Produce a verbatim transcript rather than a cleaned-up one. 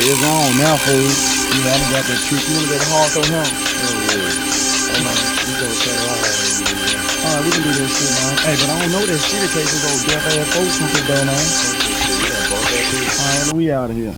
it's on now, fool. You know, I done got that trick. You wanna go to hard throw him? Oh, yeah. I'm not, we gonna turn around and do that. Alright, we can do that shit, man. Hey, but I don't know that shit in case those deaf ass folks who get done, man. Yeah, both that Alright, we out of here.